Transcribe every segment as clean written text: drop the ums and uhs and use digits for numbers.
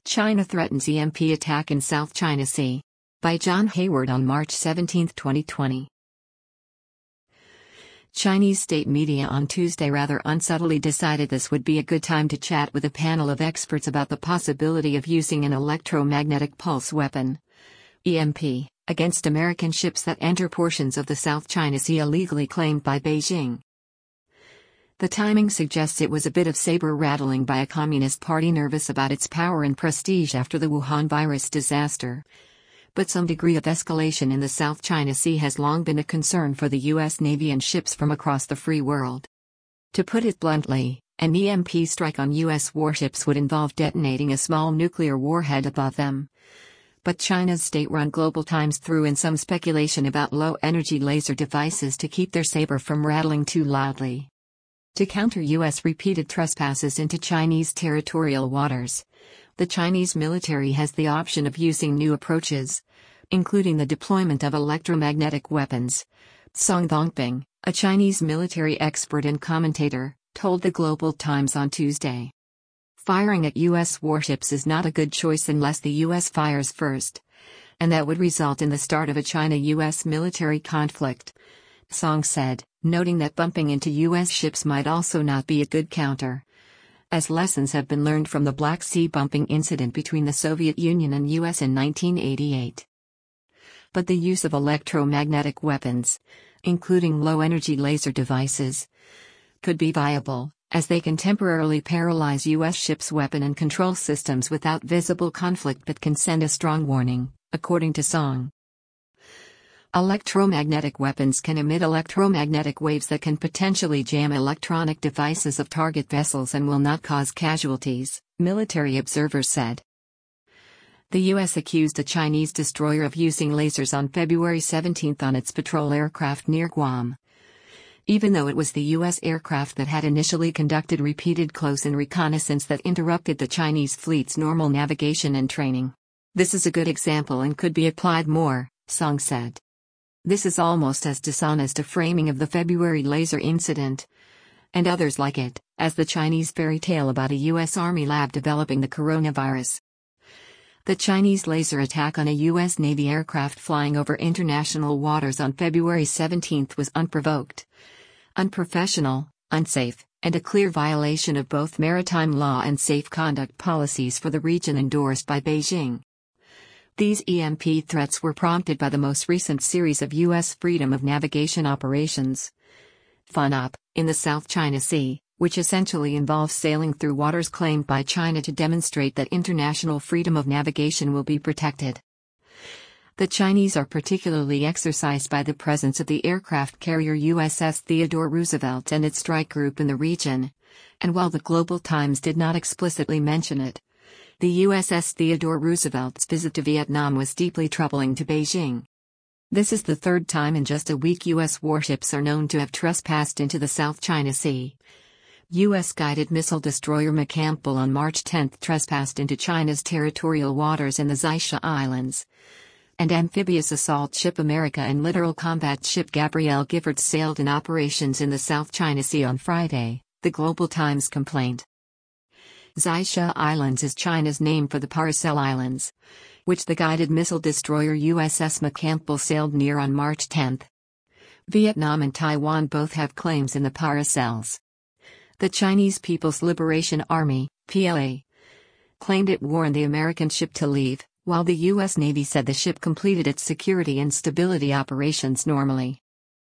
China threatens EMP attack in South China Sea. By John Hayward on March 17, 2020. Chinese state media on Tuesday rather unsubtly decided this would be a good time to chat with a panel of experts about the possibility of using an electromagnetic pulse weapon, EMP, against American ships that enter portions of the South China Sea illegally claimed by Beijing. The timing suggests it was a bit of saber-rattling by a Communist Party nervous about its power and prestige after the Wuhan virus disaster. But some degree of escalation in the South China Sea has long been a concern for the U.S. Navy and ships from across the free world. To put it bluntly, an EMP strike on U.S. warships would involve detonating a small nuclear warhead above them. But China's state-run Global Times threw in some speculation about low-energy laser devices to keep their saber from rattling too loudly. To counter U.S. repeated trespasses into Chinese territorial waters, the Chinese military has the option of using new approaches, including the deployment of electromagnetic weapons. Song Dongping, a Chinese military expert and commentator, told the Global Times on Tuesday. Firing at U.S. warships is not a good choice unless the U.S. fires first, and that would result in the start of a China-U.S. military conflict, Song said, noting that bumping into U.S. ships might also not be a good counter, as lessons have been learned from the Black Sea bumping incident between the Soviet Union and U.S. in 1988. But the use of electromagnetic weapons, including low-energy laser devices, could be viable, as they can temporarily paralyze U.S. ships' weapon and control systems without visible conflict but can send a strong warning, according to Song. Electromagnetic weapons can emit electromagnetic waves that can potentially jam electronic devices of target vessels and will not cause casualties, military observers said. The U.S. accused a Chinese destroyer of using lasers on February 17 on its patrol aircraft near Guam, even though it was the U.S. aircraft that had initially conducted repeated close-in reconnaissance that interrupted the Chinese fleet's normal navigation and training. This is a good example and could be applied more, Song said. This is almost as dishonest a framing of the February laser incident, and others like it, as the Chinese fairy tale about a U.S. Army lab developing the coronavirus. The Chinese laser attack on a U.S. Navy aircraft flying over international waters on February 17 was unprovoked, unprofessional, unsafe, and a clear violation of both maritime law and safe conduct policies for the region endorsed by Beijing. These EMP threats were prompted by the most recent series of U.S. freedom of navigation operations, FONOP, in the South China Sea, which essentially involves sailing through waters claimed by China to demonstrate that international freedom of navigation will be protected. The Chinese are particularly exercised by the presence of the aircraft carrier USS Theodore Roosevelt and its strike group in the region, and while the Global Times did not explicitly mention it, the USS Theodore Roosevelt's visit to Vietnam was deeply troubling to Beijing. This is the third time in just a week U.S. warships are known to have trespassed into the South China Sea. U.S. guided missile destroyer McCampbell on March 10 trespassed into China's territorial waters in the Xiaosha Islands, and amphibious assault ship America and littoral combat ship Gabrielle Giffords sailed in operations in the South China Sea on Friday, the Global Times complained. Xiaosha Islands is China's name for the Paracel Islands, which the guided missile destroyer USS McCampbell sailed near on March 10. Vietnam and Taiwan both have claims in the Paracels. The Chinese People's Liberation Army, PLA, claimed it warned the American ship to leave, while the U.S. Navy said the ship completed its security and stability operations normally.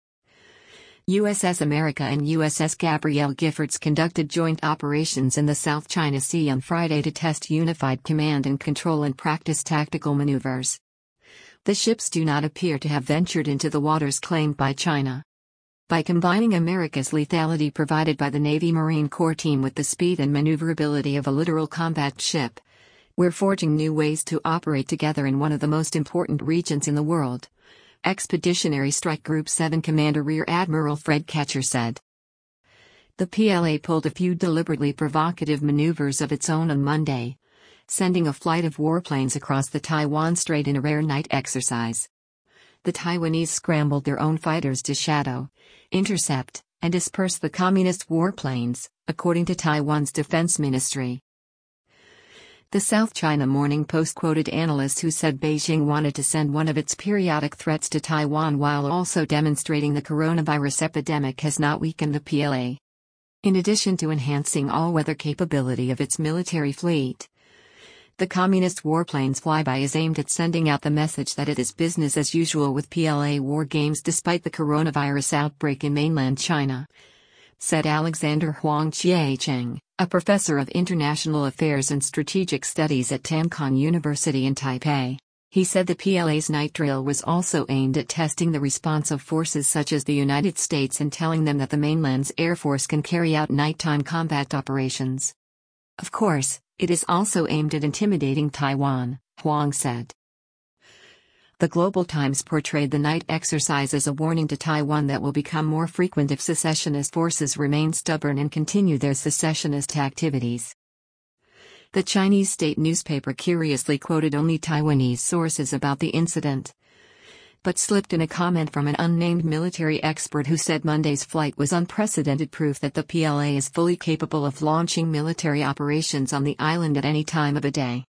USS America and USS Gabrielle Giffords conducted joint operations in the South China Sea on Friday to test unified command and control and practice tactical maneuvers. The ships do not appear to have ventured into the waters claimed by China. By combining America's lethality provided by the Navy Marine Corps team with the speed and maneuverability of a littoral combat ship, we're forging new ways to operate together in one of the most important regions in the world, Expeditionary Strike Group 7 Commander Rear Admiral Fred Ketcher said. The PLA pulled a few deliberately provocative maneuvers of its own on Monday, sending a flight of warplanes across the Taiwan Strait in a rare night exercise. The Taiwanese scrambled their own fighters to shadow, intercept, and disperse the communist warplanes, according to Taiwan's defense ministry. The South China Morning Post quoted analysts who said Beijing wanted to send one of its periodic threats to Taiwan while also demonstrating the coronavirus epidemic has not weakened the PLA. In addition to enhancing all-weather capability of its military fleet, the Communist warplanes flyby is aimed at sending out the message that it is business as usual with PLA war games despite the coronavirus outbreak in mainland China, said Alexander Huang Chiecheng, a professor of international affairs and strategic studies at Tamkang University in Taipei. He said the PLA's night drill was also aimed at testing the response of forces such as the United States and telling them that the mainland's Air Force can carry out nighttime combat operations. Of course, it is also aimed at intimidating Taiwan, Huang said. The Global Times portrayed the night exercise as a warning to Taiwan that will become more frequent if secessionist forces remain stubborn and continue their secessionist activities. The Chinese state newspaper curiously quoted only Taiwanese sources about the incident, but slipped in a comment from an unnamed military expert who said Monday's flight was unprecedented proof that the PLA is fully capable of launching military operations on the island at any time of a day.